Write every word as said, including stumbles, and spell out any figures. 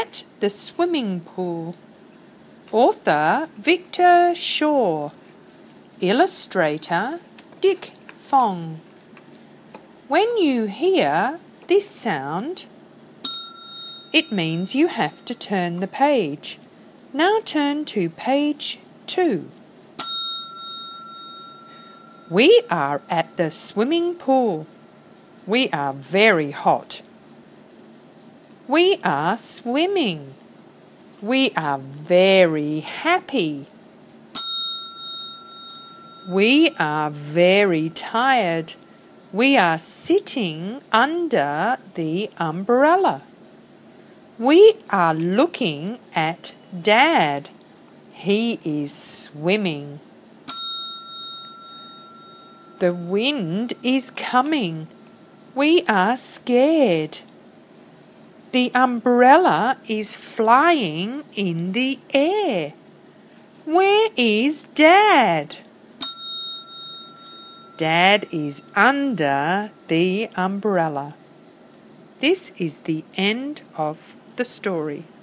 at the swimming pool. Author Victor Shaw. Illustrator Dick Fong. When you hear this sound, it means you have to turn the page. Now turn to page two. We are at the swimming pool. We are very hot. We are swimming. We are very happy. We are very tired. We are sitting under the umbrella. We are looking at Dad. He is swimming. The wind is coming. We are scared. The umbrella is flying in the air. Where is Dad? Dad is under the umbrella. This is the end of the story.